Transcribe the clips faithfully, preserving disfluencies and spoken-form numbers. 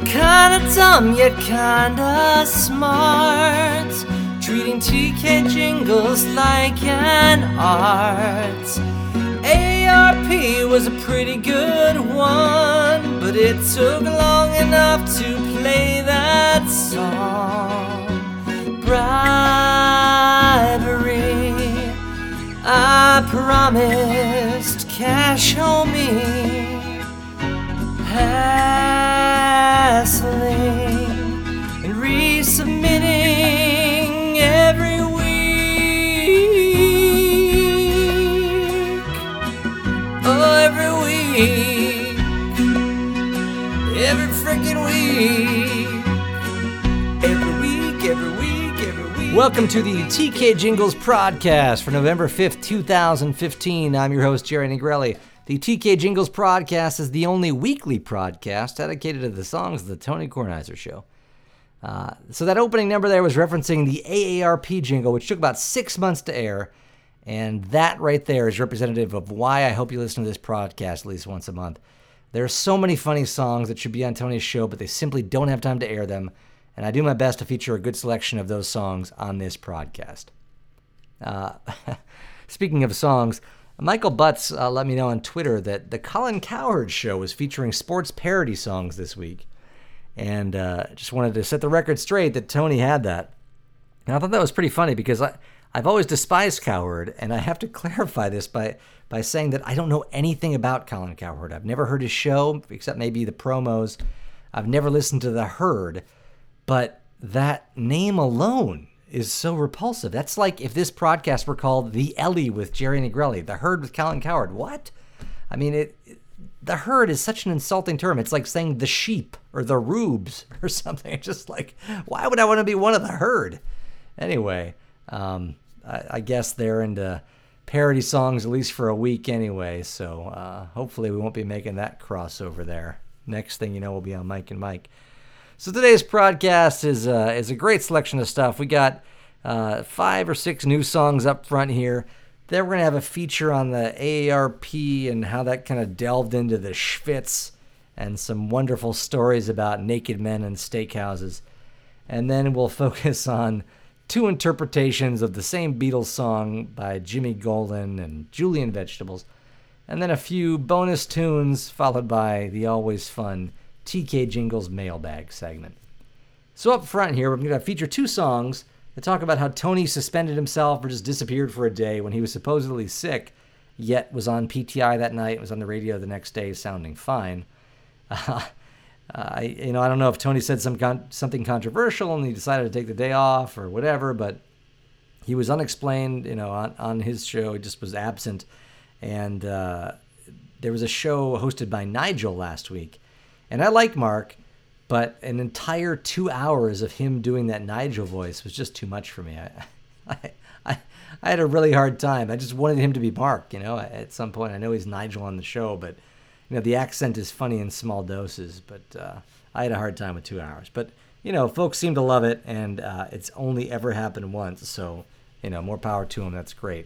Kinda dumb yet kinda smart, treating T K Jingles like an art. A A R P was a pretty good one, but it took long enough to play that song. Bribery, I promised cash on me. Hassling and resubmitting every week. Oh, every week. Every freaking week. Every week, every week, every week. Welcome to the T K Jingles Podcast for November fifth, twenty fifteen. I'm your host, Jerry Negrelli. The T K Jingles Podcast is the only weekly podcast dedicated to the songs of the Tony Kornheiser Show. Uh, so that opening number there was referencing the A A R P jingle, which took about six months to air. And that right there is representative of why I hope you listen to this podcast at least once a month. There are so many funny songs that should be on Tony's show, but they simply don't have time to air them. And I do my best to feature a good selection of those songs on this podcast. Uh, speaking of songs, Michael Butts uh, let me know on Twitter that the Colin Cowherd Show was featuring sports parody songs this week. And uh, just wanted to set the record straight that Tony had that. And I thought that was pretty funny because I, I've always despised Cowherd, and I have to clarify this by, by saying that I don't know anything about Colin Cowherd. I've never heard his show, except maybe the promos. I've never listened to The Herd, but that name alone is so repulsive. That's like if this podcast were called The Ellie with Jerry Negrelli, The Herd with Colin Cowherd. What? I mean, it, it, The Herd is such an insulting term. It's like saying The Sheep or The Rubes or something. It's just like, why would I want to be one of the herd? Anyway, um, I, I guess they're into parody songs at least for a week anyway, so uh, hopefully we won't be making that crossover there. Next thing you know, we'll be on Mike and Mike. So today's podcast is uh, is a great selection of stuff. We got uh, five or six new songs up front here. Then we're going to have a feature on the A A R P and how that kind of delved into the schwitz and some wonderful stories about naked men and steakhouses. And then we'll focus on two interpretations of the same Beatles song by Jimmy Golden and Julian Vegetables. And then a few bonus tunes followed by the always fun T K Jingles mailbag segment. So up front here, we're going to feature two songs that talk about how Tony suspended himself or just disappeared for a day when he was supposedly sick, yet was on P T I that night, was on the radio the next day sounding fine. Uh, I, you know, I don't know if Tony said some con- something controversial and he decided to take the day off or whatever, but he was unexplained, you know, on, on his show. He just was absent. And uh, there was a show hosted by Nigel last week. And I like Mark, but an entire two hours of him doing that Nigel voice was just too much for me. I, I, I, I had a really hard time. I just wanted him to be Mark, you know, at some point. I know he's Nigel on the show, but, you know, the accent is funny in small doses. But uh, I had a hard time with two hours. But, you know, folks seem to love it, and uh, it's only ever happened once. So, you know, more power to them. That's great.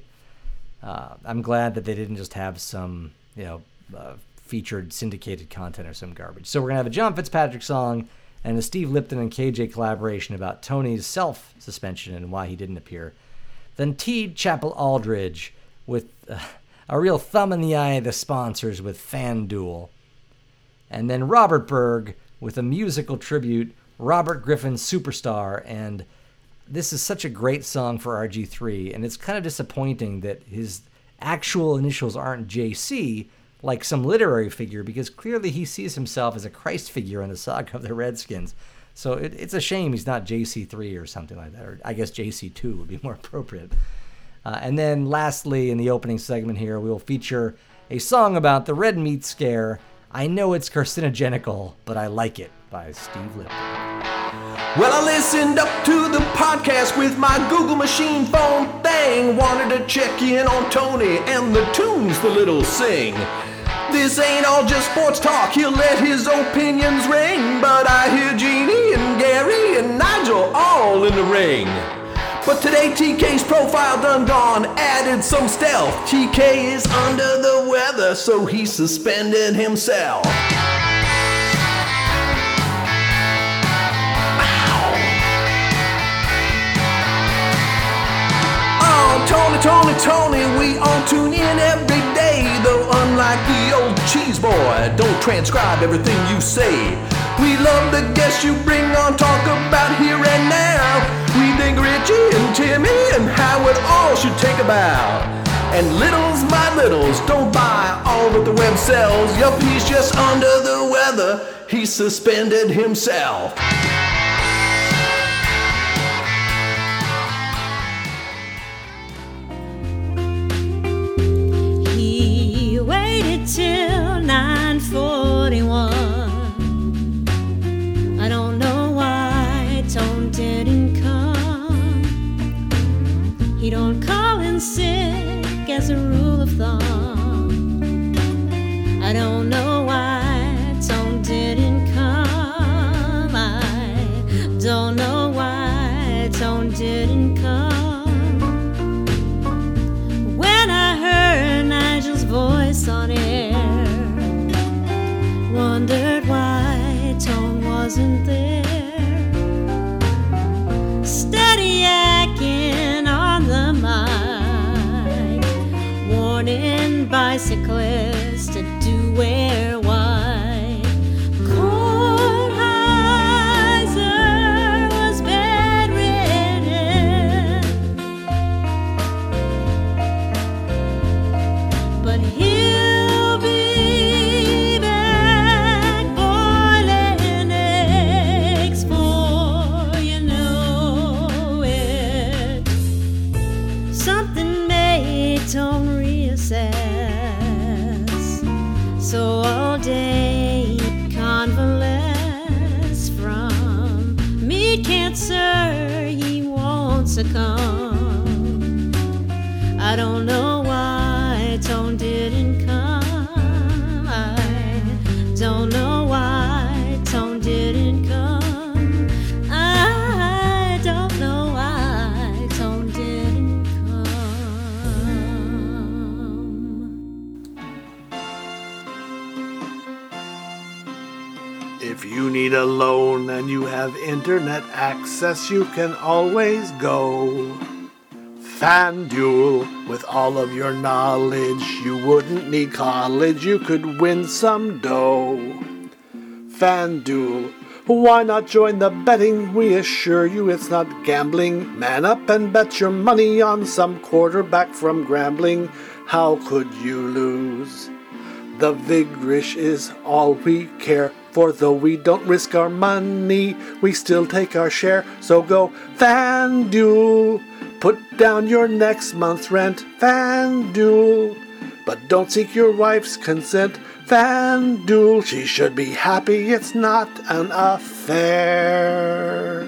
Uh, I'm glad that they didn't just have some, you know, uh, featured syndicated content or some garbage. So we're going to have a John Fitzpatrick song and a Steve Lipton and K J collaboration about Tony's self-suspension and why he didn't appear. Then T. Chapel Aldridge with uh, a real thumb in the eye of the sponsors with FanDuel. And then Robert Berg with a musical tribute, Robert Griffin Superstar. And this is such a great song for R G three, and it's kind of disappointing that his actual initials aren't J C, like some literary figure, because clearly he sees himself as a Christ figure in the saga of the Redskins. So it, it's a shame he's not J C three or something like that, or I guess J C two would be more appropriate. Uh, and then lastly, in the opening segment here, we will feature a song about the red meat scare, I Know It's Carcinogenical, But I Like It, by Steve Lipton. Well, I listened up to the podcast with my Google machine phone thing. Wanted to check in on Tony and the tunes the little sing. This ain't all just sports talk, he'll let his opinions ring. But I hear Jeannie and Gary and Nigel all in the ring. But today T K's profile done gone, added some stealth. T K is under the weather, so he suspended himself. Tony, Tony, Tony, we all tune in every day. Though unlike the old cheese boy, don't transcribe everything you say. We love the guests you bring on, talk about here and now. We think Richie and Timmy and how it all should take about. And littles, my littles, don't buy all that the web sells. Yup, he's just under the weather, he's suspended himself. He waited till nine forty-one. I don't know why Tone didn't come. He don't call in sick as a rule of thumb. I don't know why Tone didn't come. I don't know why Tone didn't come. When I heard Nigel's voice on air, wondered why Tone wasn't there. Steady yakking on the mic, warning bicyclists to do wear white. Kornheiser was bedridden, but he'll be back boiling eggs before you know it. Something made Tone reassess, so all day convalesce from meat cancer. He won't succumb. I don't know why Tone didn't come. I don't know why Tone didn't come. I don't know why Tone didn't come. If you need a loan and you have internet access, you can always go FanDuel. With all of your knowledge, you wouldn't need college, you could win some dough. FanDuel, why not join the betting? We assure you it's not gambling. Man up and bet your money on some quarterback from Grambling. How could you lose? The Vigrish is all we care for, though we don't risk our money, we still take our share. So go FanDuel, put down your next month's rent. FanDuel, but don't seek your wife's consent. FanDuel, she should be happy it's not an affair.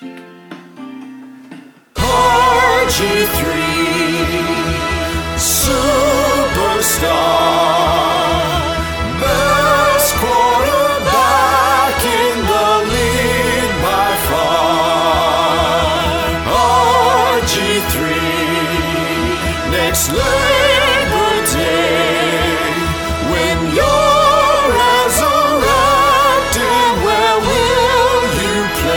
R G three Superstar, best quarterback in the league by far. R G three, next Labor Day, when you're resurrected, where will you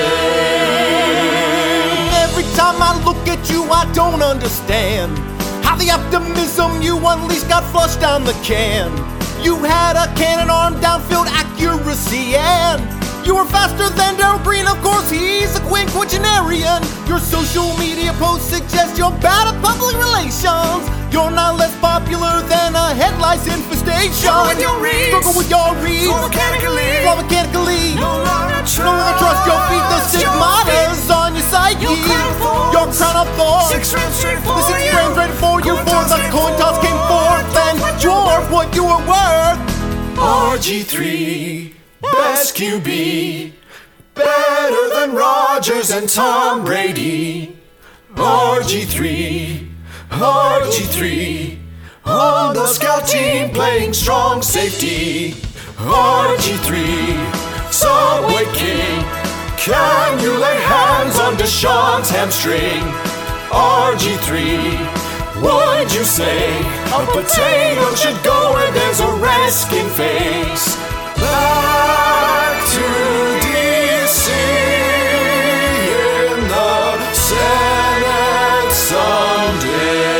play? Every time I look at you, I don't understand how the optimism you unleashed got flushed down the can. You had a cannon arm, downfield accuracy, and you were faster than Darryl Green. Of course, he's a quinquagenarian. Your social media posts suggest you're bad at public relations. You're not less popular than a head lice infestation. Struggle with your reads, Struggle with your reads, flow mechanically, flow mechanically. no longer trust, No longer trust your feet. The stigmatas on your psyche. Your crown of thorns. Your crown of thorns. Six rounds straight for The six you. frames ready for you. Coin For toss the came coin toss came forth. forth, and you're what you were worth. R G three, best Q B, better than Rodgers and Tom Brady. R G three, R G three, on the scout team playing strong safety. R G three, Subway King, can you lay hands on Deshaun's hamstring? R G three, would you say a potato should go where there's a resting face? Back to D C in the Senate someday.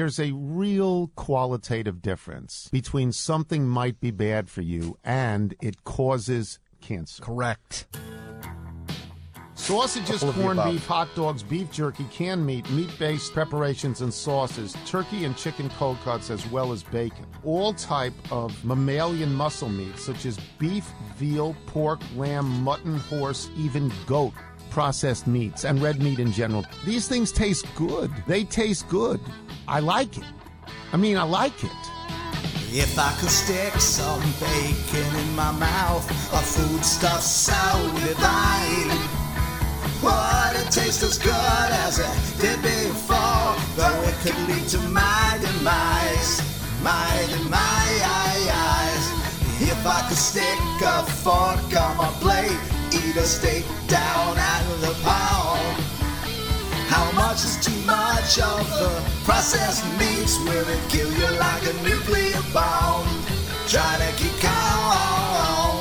there's a real qualitative difference between something might be bad for you and it causes cancer. Correct. Sausages, corned beef, hot dogs, beef jerky, canned meat, meat-based preparations and sauces, turkey and chicken cold cuts, as well as bacon. All type of mammalian muscle meats, such as beef, veal, pork, lamb, mutton, horse, even goat. Processed meats and red meat in general. These things taste good. They taste good. I like it. I mean, I like it. If I could stick some bacon in my mouth, a foodstuff so divine, would it taste as good as it did before? Though it could lead to my demise, my demise. If I could stick a fork on my plate, eat a steak down at the pound. How much is too much of the processed meats? Will it kill you like a nuclear bomb? Try to keep calm.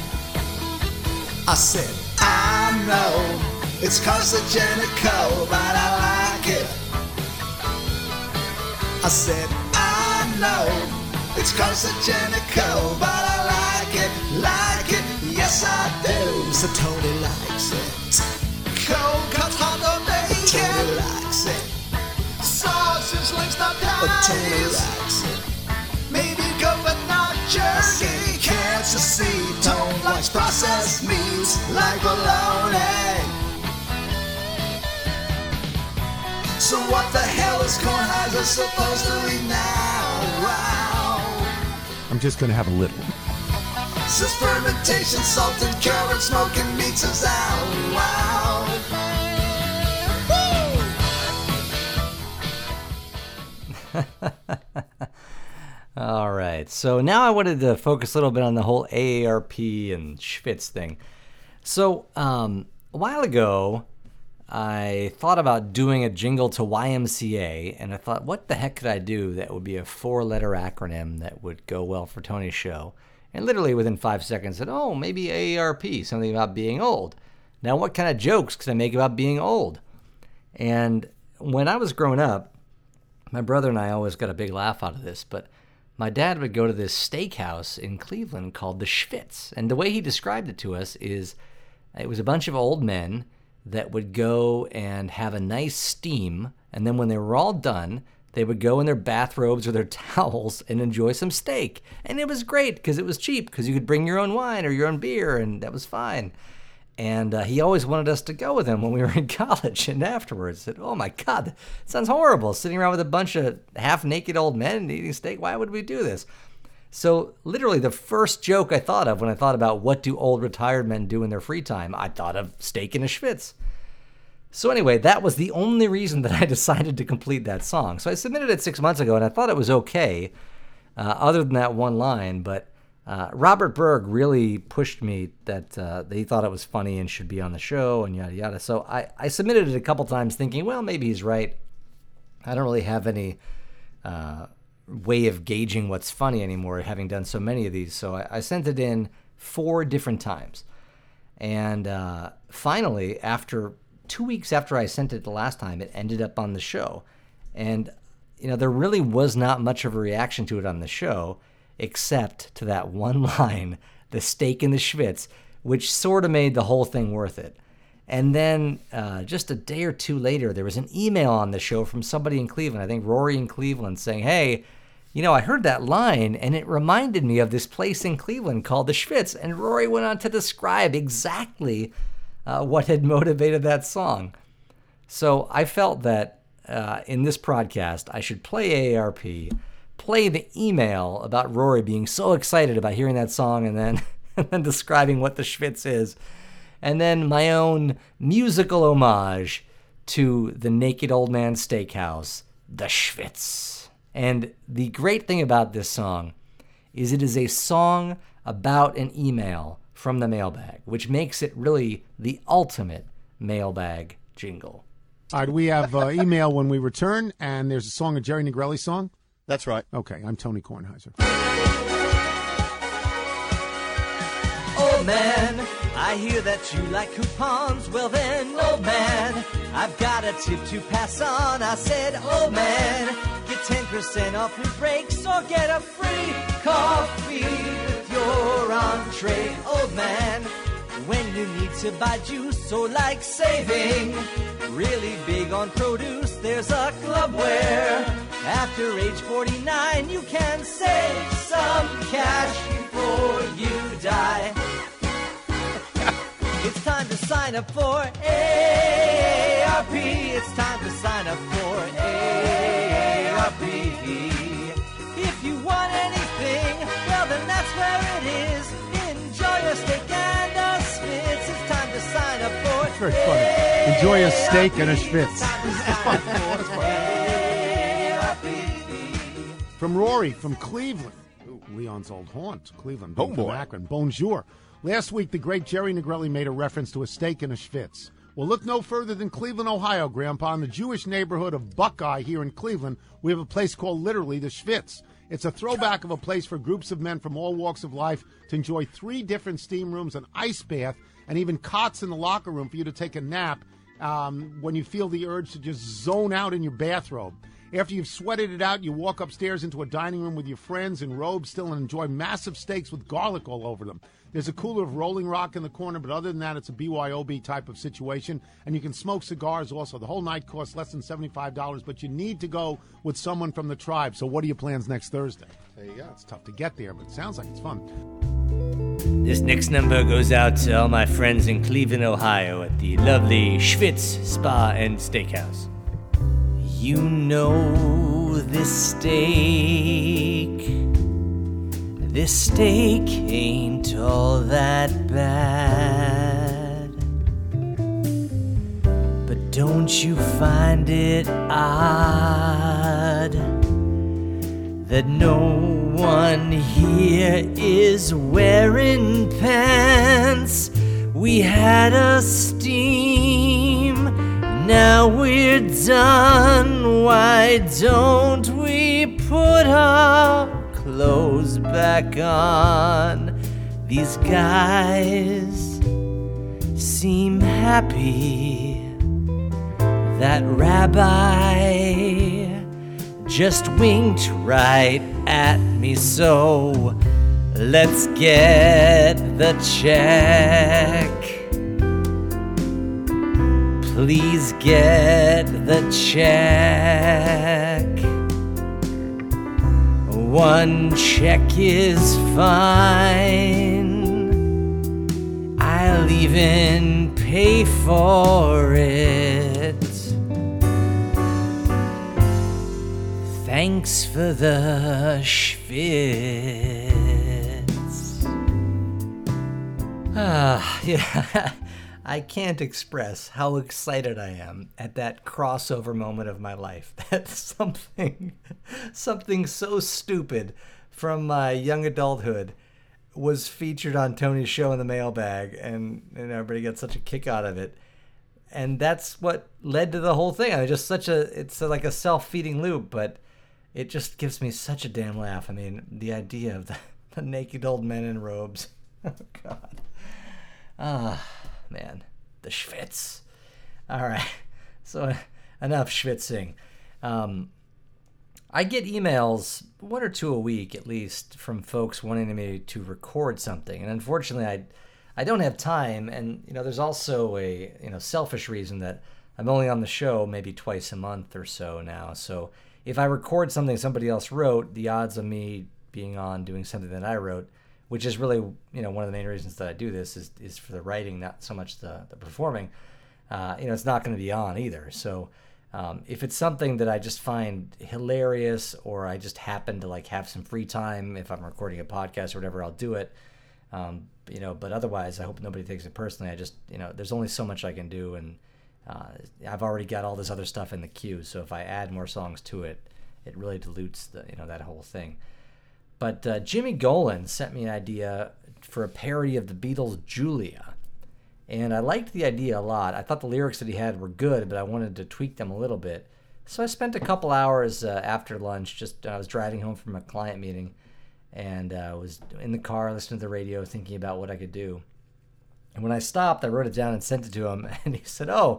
I said, I know it's carcinogenical, but I like it. I said, I know it's carcinogenical, but I like it, like it. Yes, I do. So Tony likes it. Cold cuts, hot dog, bacon. Tony likes it. Sausage links, not pies. Tony likes it. Maybe goat, but not jerky. Can't you see? Tony likes processed meats like bologna. So what the hell is Kornheiser supposed to eat now? Wow. I'm just going to have a little. Since fermentation, salt and carrot smoking meats is out. Wow. All right. So now I wanted to focus a little bit on the whole A A R P and Schwitz thing. So um, a while ago, I thought about doing a jingle to Y M C A, and I thought, what the heck could I do that would be a four-letter acronym that would go well for Tony's show? And literally within five seconds said, oh, maybe A A R P, something about being old. Now, what kind of jokes could I make about being old? And when I was growing up, my brother and I always got a big laugh out of this, but my dad would go to this steakhouse in Cleveland called the Schwitz. And the way he described it to us is it was a bunch of old men that would go and have a nice steam, and then when they were all done, they would go in their bathrobes or their towels and enjoy some steak. And it was great because it was cheap because you could bring your own wine or your own beer, and that was fine. And uh, he always wanted us to go with him when we were in college. And afterwards said, oh my God, that sounds horrible, sitting around with a bunch of half-naked old men eating steak. Why would we do this? So literally the first joke I thought of when I thought about what do old retired men do in their free time, I thought of steak and a Schwitz. So anyway, that was the only reason that I decided to complete that song. So I submitted it six months ago, and I thought it was okay, uh, other than that one line. But uh, Robert Berg really pushed me that uh, he thought it was funny and should be on the show and yada, yada. So I, I submitted it a couple times thinking, well, maybe he's right. I don't really have any uh, way of gauging what's funny anymore, having done so many of these. So I, I sent it in four different times. And uh, finally, after... Two weeks after I sent it the last time, it ended up on the show. And, you know, there really was not much of a reaction to it on the show, except to that one line, the steak and the Schwitz, which sort of made the whole thing worth it. And then uh, just a day or two later, there was an email on the show from somebody in Cleveland, I think Rory in Cleveland, saying, hey, you know, I heard that line, and it reminded me of this place in Cleveland called the Schwitz. And Rory went on to describe exactly Uh, what had motivated that song. So I felt that uh, in this broadcast, I should play A A R P, play the email about Rory being so excited about hearing that song and then, and then describing what the Schwitz is, and then my own musical homage to the Naked Old Man Steakhouse, the Schwitz. And the great thing about this song is it is a song about an email from the mailbag, which makes it really the ultimate mailbag jingle. All right, we have uh, email when we return, and there's a song, a Jerry Negrelli song. That's right. Okay, I'm Tony Kornheiser. Oh man, I hear that you like coupons. Well then, oh man, I've got a tip to pass on. I said, oh man, get ten percent off your brakes or get a free coffee with your entree. Old man, when you need to buy juice or like saving really big on produce, there's a club where after age forty-nine you can save some cash before you die. It's time to sign up for A A R P. It's time to sign up for A A R P. If you want anything, well then that's where it is. Enjoy a steak and a schwitz. It's time to sign up for It's very funny. Enjoy a steak and a schwitz. From Rory from Cleveland. Ooh, Leon's old haunt, Cleveland. Oh, From boy. Akron. Bonjour. Last week, the great Jerry Negrelli made a reference to a steak and a schwitz. Well, look no further than Cleveland, Ohio, Grandpa. In the Jewish neighborhood of Buckeye here in Cleveland, we have a place called literally the Schwitz. It's a throwback of a place for groups of men from all walks of life to enjoy three different steam rooms, an ice bath, and even cots in the locker room for you to take a nap um, when you feel the urge to just zone out in your bathrobe. After you've sweated it out, you walk upstairs into a dining room with your friends in robes still and enjoy massive steaks with garlic all over them. There's a cooler of Rolling Rock in the corner, but other than that, it's a B Y O B type of situation. And you can smoke cigars also. The whole night costs less than seventy-five dollars, but you need to go with someone from the tribe. So what are your plans next Thursday? There you go. It's tough to get there, but it sounds like it's fun. This next number goes out to all my friends in Cleveland, Ohio at the lovely Schwitz Spa and Steakhouse. You know this steak, this steak ain't all that bad. But don't you find it odd that no one here is wearing pants? We had a steam, now we're done. Why don't we put our clothes back on? These guys seem happy. That rabbi just winked right at me, so let's get the check. Please get the check. One check is fine. I'll even pay for it. Thanks for the schwitz. Ah, yeah. I can't express how excited I am at that crossover moment of my life. That something, something so stupid from my young adulthood was featured on Tony's show in the mailbag, and, and everybody got such a kick out of it. And that's what led to the whole thing. I mean, just such a, it's like a self-feeding loop, but it just gives me such a damn laugh. I mean, the idea of the, the naked old men in robes. Oh, God. Ah. Man, the schwitz. All right, so enough schwitzing. Um, I get emails, one or two a week at least, from folks wanting me to record something, and unfortunately, I, I don't have time. And you know, there's also a you know selfish reason that I'm only on the show maybe twice a month or so now. So if I record something somebody else wrote, the odds of me being on doing something that I wrote, which is really, you know, one of the main reasons that I do this is, is for the writing, not so much the, the performing. Uh, you know, it's not going to be on either. So um, if it's something that I just find hilarious, or I just happen to like have some free time, if I'm recording a podcast or whatever, I'll do it. Um, you know, but otherwise, I hope nobody takes it personally. I just, you know, there's only so much I can do, and uh, I've already got all this other stuff in the queue. So if I add more songs to it, it really dilutes the, you know, that whole thing. But uh, Jimmy Golan sent me an idea for a parody of the Beatles' Julia. And I liked the idea a lot. I thought the lyrics that he had were good, but I wanted to tweak them a little bit. So I spent a couple hours uh, after lunch, just uh, I was driving home from a client meeting, and I uh, was in the car listening to the radio thinking about what I could do. And when I stopped, I wrote it down and sent it to him, and he said, "Oh,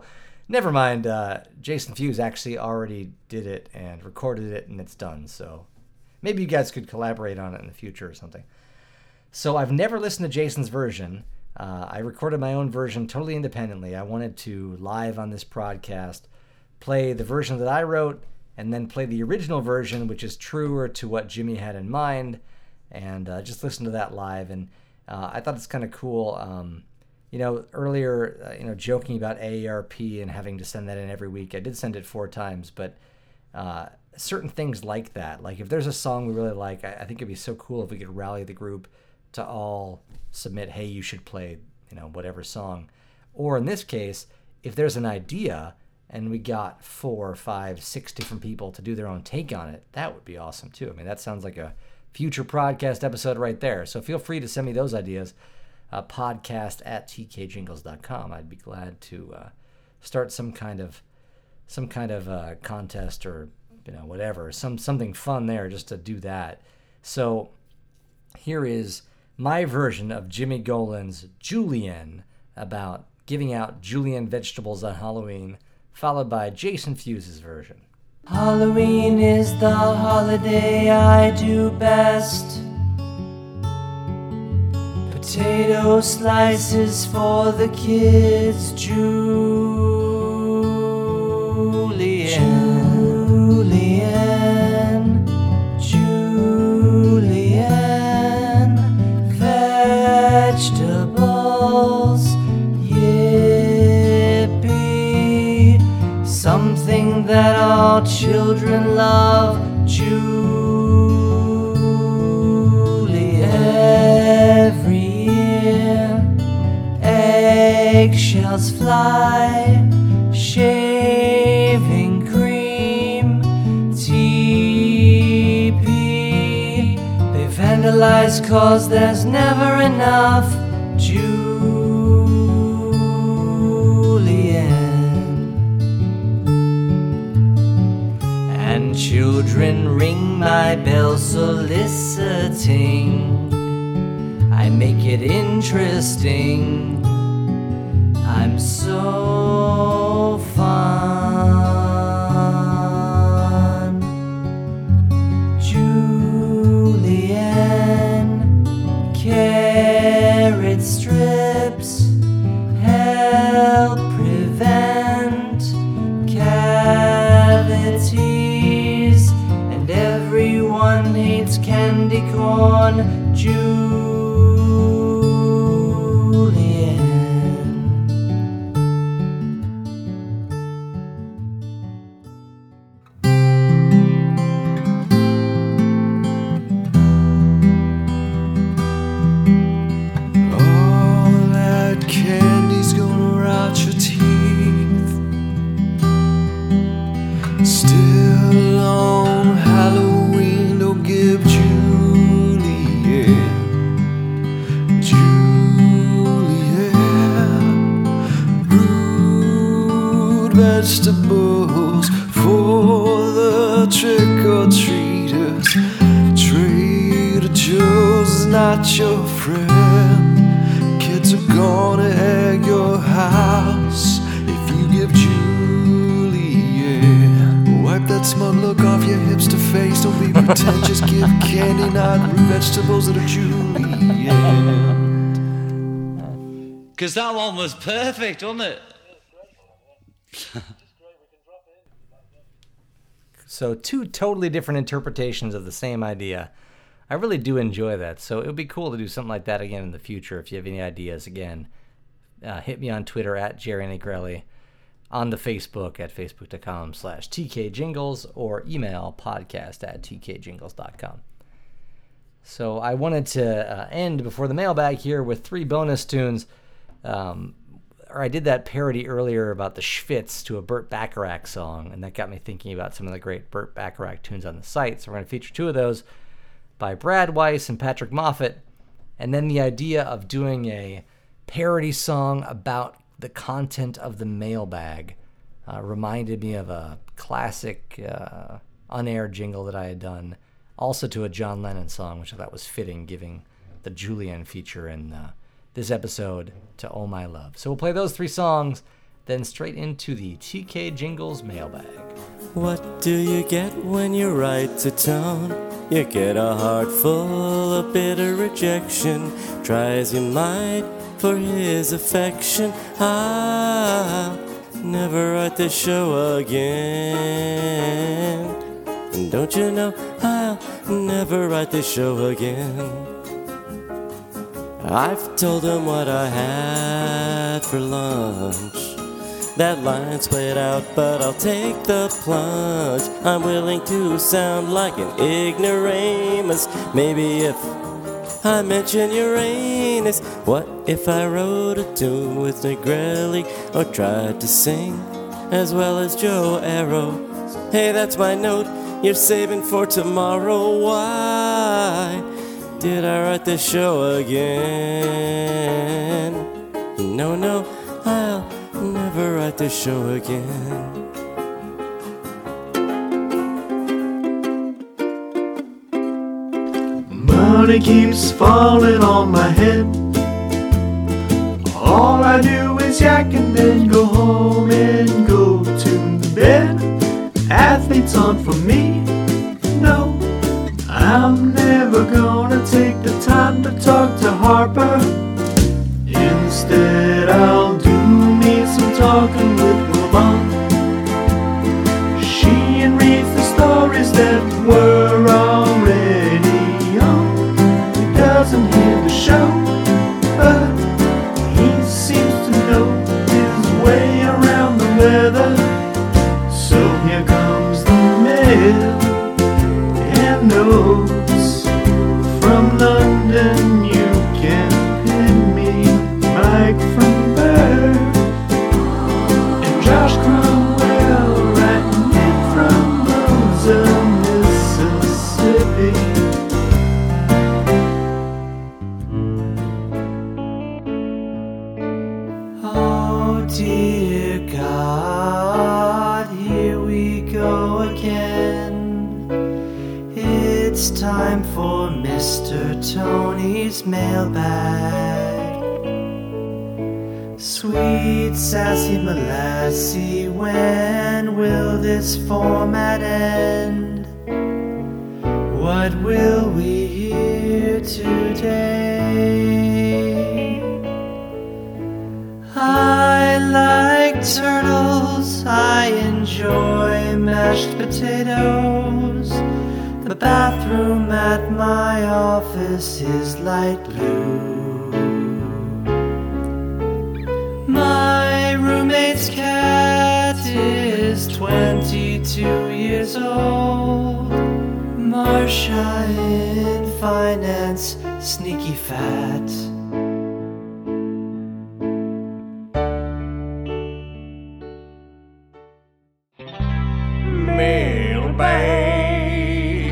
Never mind. Uh, Jason Fuse actually already did it and recorded it, and it's done. So maybe you guys could collaborate on it in the future or something. So I've never listened to Jason's version. Uh, I recorded my own version totally independently. I wanted to, live on this broadcast, play the version that I wrote and then play the original version, which is truer to what Jimmy had in mind, and uh, just listen to that live. And uh, I thought it's kind of cool. Um, You know, earlier, uh, you know, joking about A A R P and having to send that in every week. I did send it four times, but uh, certain things like that, like if there's a song we really like, I, I think it'd be so cool if we could rally the group to all submit, hey, you should play, you know, whatever song. Or in this case, if there's an idea and we got four, five, six different people to do their own take on it, that would be awesome too. I mean, that sounds like a future podcast episode right there. So feel free to send me those ideas. Uh, podcast at t k jingles dot com. I'd be glad to uh, start some kind of some kind of uh, contest or you know whatever, some something fun there just to do that. So here is my version of Jimmy Golan's Julienne about giving out julienne vegetables on Halloween, followed by Jason Fuse's version. Halloween is the holiday I do best. Potato slices for the kids, Julienne, Julienne, Julienne, vegetables, yippee, something that all children love, Julienne, every eggshells fly, shaving cream, teepee. They vandalize cause there's never enough, Julienne. And children ring my bell soliciting. I make it interesting. I'm so fun. Julienne, carrot strips help prevent cavities, and everyone hates candy corn. Julienne. Still on Halloween, don't give Julienne, Julienne, root vegetables for the trick-or-treaters. Trader Joe's is not your friend. Kids are gonna egg your house if you give Julienne. Wipe that smug look off your hipster face. Don't be pretentious. Give candy, not root vegetables that are Julienne. Because that one was perfect, wasn't it? So two totally different interpretations of the same idea. I really do enjoy that. So it would be cool to do something like that again in the future. If you have any ideas, again, uh, hit me on Twitter at Jerry Negrelli, on the Facebook at facebook.com slash tkjingles, or email podcast at tkjingles.com. So I wanted to uh, end before the mailbag here with three bonus tunes. Um, or I did that parody earlier about the Schwitz to a Burt Bacharach song, and that got me thinking about some of the great Burt Bacharach tunes on the site. So we're going to feature two of those by Brad Weiss and Patrick Moffat, and then the idea of doing a parody song about the content of the mailbag uh, reminded me of a classic uh, unaired jingle that I had done, also to a John Lennon song, which I thought was fitting, giving the Julienne feature in uh, this episode to Oh My Love. So we'll play those three songs, then straight into the T K Jingles mailbag. What do you get when you write to Tone? You get a heart full of bitter rejection. Try as you might for his affection. I'll never write this show again. And don't you know I'll never write this show again. I've told him what I had for lunch. That line's played out, but I'll take the plunge. I'm willing to sound like an ignoramus. Maybe if I mention Uranus. What if I wrote a tune with Negrelli, or tried to sing as well as Joe Arrow? Hey, that's my note you're saving for tomorrow. Why did I write this show again? No, no, I'll never write this show again. Money keeps falling on my head. All I do is yak and then go home and go to bed. Athletes aren't for me, no. I'm never gonna take the time to talk to Harper. Instead I'll do me some talking with Wilbon. She reads the stories that were already on. He doesn't hear the show, but he seems to know his way around the weather. So here comes the mail and notes from London. You can pin me, Mike from Bird, and Josh Cromwell writing it from Rosa, Mississippi. Oh dear God, here we go again. It's time for Mister Tony's mailbag. Sweet sassy molassy, when will this format end? What will we hear today? I like turtles, I enjoy mashed potatoes. The bathroom at my office is light blue. My roommate's cat is twenty-two years old. Marcia in finance, sneaky fat. Mailbag,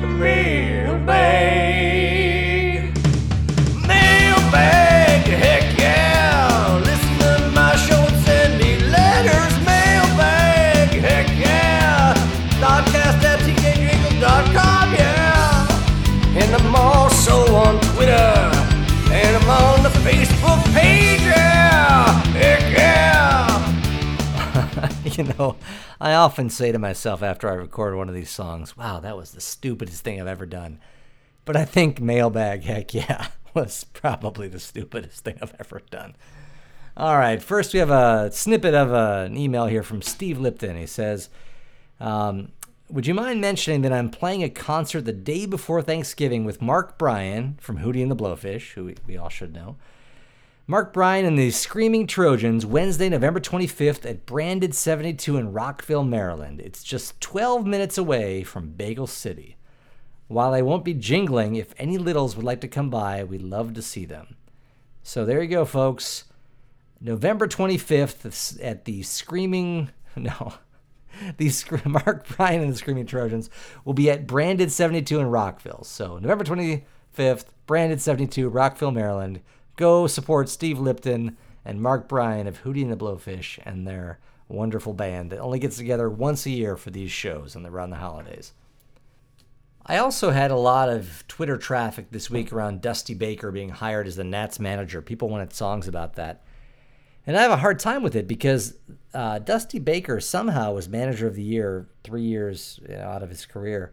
mailbag, mailbag, heck yeah! Listen to my show and send me letters. Mailbag, heck yeah! Podcast at T K Jingles dot com, yeah! And I'm also on Twitter, and I'm on the Facebook page, yeah! Heck yeah! You know, I often say to myself after I record one of these songs, wow, that was the stupidest thing I've ever done. But I think Mailbag, heck yeah, was probably the stupidest thing I've ever done. All right, first we have a snippet of a, an email here from Steve Lipton. He says, um, would you mind mentioning that I'm playing a concert the day before Thanksgiving with Mark Bryan from Hootie and the Blowfish, who we, we all should know. Mark Bryan and the Screaming Trojans, Wednesday, November twenty-fifth at Branded seventy-two in Rockville, Maryland. It's just twelve minutes away from Bagel City. While I won't be jingling, if any littles would like to come by, we'd love to see them. So there you go, folks. November twenty-fifth at the Screaming... No. The Mark Bryan and the Screaming Trojans will be at Branded seventy-two in Rockville. So November twenty-fifth, Branded seventy-two, Rockville, Maryland. Go support Steve Lipton and Mark Bryan of Hootie and the Blowfish and their wonderful band that only gets together once a year for these shows and around the holidays. I also had a lot of Twitter traffic this week around Dusty Baker being hired as the Nats manager. People wanted songs about that. And I have a hard time with it because uh, Dusty Baker somehow was manager of the year three years you know, out of his career.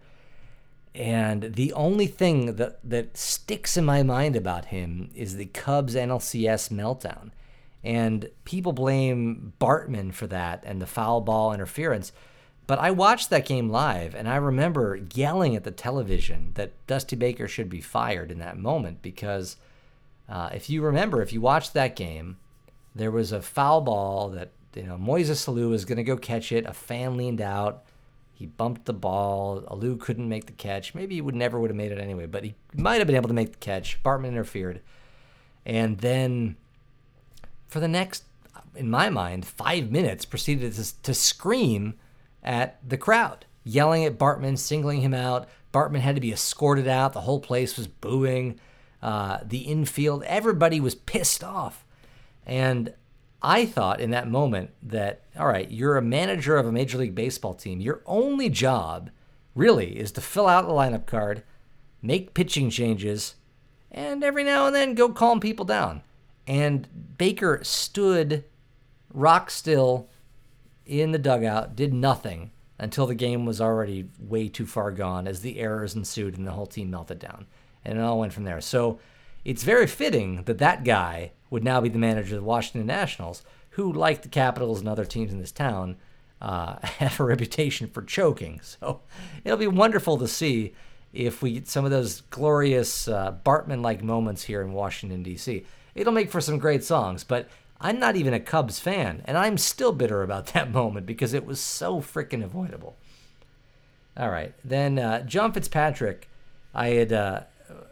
And the only thing that, that sticks in my mind about him is the Cubs N L C S meltdown. And people blame Bartman for that and the foul ball interference. But I watched that game live, and I remember yelling at the television that Dusty Baker should be fired in that moment because uh, if you remember, if you watched that game, there was a foul ball that, you know, Moises Alou was going to go catch it. A fan leaned out. He bumped the ball. Alou couldn't make the catch. Maybe he would never would have made it anyway, but he might have been able to make the catch. Bartman interfered. And then for the next, in my mind, five minutes, proceeded to, to scream at the crowd, yelling at Bartman, singling him out. Bartman had to be escorted out. The whole place was booing. Uh, the infield, everybody was pissed off. And I thought in that moment that, all right, you're a manager of a Major League Baseball team. Your only job, really, is to fill out the lineup card, make pitching changes, and every now and then go calm people down. And Baker stood rock still in the dugout, did nothing until the game was already way too far gone as the errors ensued and the whole team melted down. And it all went from there. So it's very fitting that that guy would now be the manager of the Washington Nationals, who, like the Capitals and other teams in this town, uh, have a reputation for choking. So it'll be wonderful to see if we get some of those glorious uh, Bartman-like moments here in Washington, D C It'll make for some great songs, but I'm not even a Cubs fan, and I'm still bitter about that moment because it was so freaking avoidable. All right, then uh, John Fitzpatrick, I had... Uh,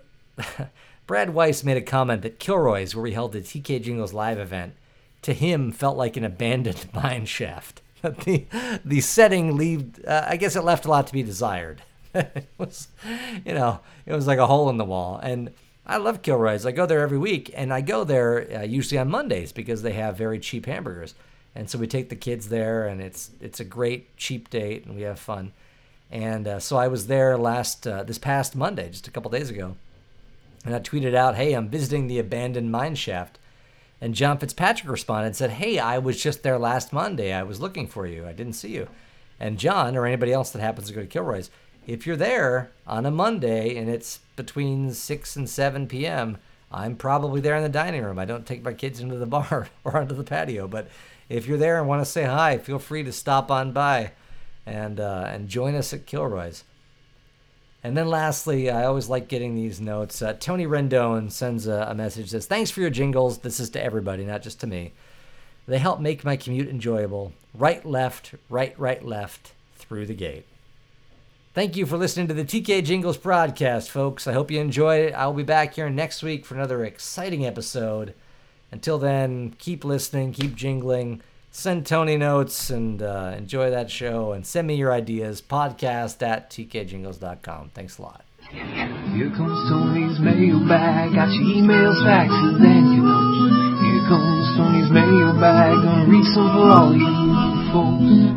Brad Weiss made a comment that Kilroy's, where we held the T K Jingles live event, to him felt like an abandoned mine shaft. the the setting leave, uh, I guess it left a lot to be desired. It was, you know, it was like a hole in the wall. And I love Kilroy's. I go there every week, and I go there uh, usually on Mondays because they have very cheap hamburgers. And so we take the kids there, and it's it's a great cheap date, and we have fun. And uh, so I was there last uh, this past Monday, just a couple days ago. And I tweeted out, hey, I'm visiting the abandoned mine shaft. And John Fitzpatrick responded and said, hey, I was just there last Monday. I was looking for you. I didn't see you. And John, or anybody else that happens to go to Kilroy's, if you're there on a Monday and it's between six and seven p.m., I'm probably there in the dining room. I don't take my kids into the bar or onto the patio. But if you're there and want to say hi, feel free to stop on by and uh, and join us at Kilroy's. And then lastly, I always like getting these notes. Uh, Tony Rendon sends a, a message that says, thanks for your jingles. This is to everybody, not just to me. They help make my commute enjoyable. Right, left, right, right, left, through the gate. Thank you for listening to the T K Jingles broadcast, folks. I hope you enjoyed it. I'll be back here next week for another exciting episode. Until then, keep listening, keep jingling. Send Tony notes and uh, enjoy that show. And send me your ideas. Podcast at t k jingles dot com. Thanks a lot. Here comes Tony's mailbag. Got your emails, faxes, and your notes. Here comes Tony's mailbag. Gonna read some for all you folks.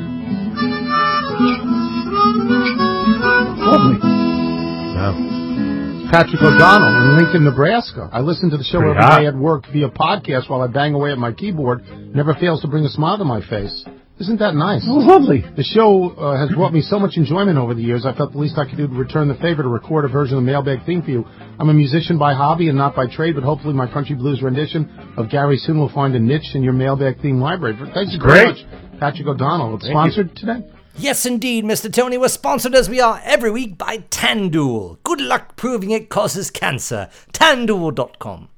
Lovely. Wow. Patrick O'Donnell in Lincoln, Nebraska. I listen to the show every day at work via podcast while I bang away at my keyboard. Never fails to bring a smile to my face. Isn't that nice? Oh, lovely. The show uh, has brought me so much enjoyment over the years. I felt the least I could do to return the favor to record a version of the Mailbag theme for you. I'm a musician by hobby and not by trade, but hopefully my country blues rendition of Gary soon will find a niche in your Mailbag theme library. Thanks very much, Patrick O'Donnell. It's sponsored today. Yes, indeed, Mister Tony. We're sponsored as we are every week by Tanduel. Good luck proving it causes cancer. Tanduel dot com.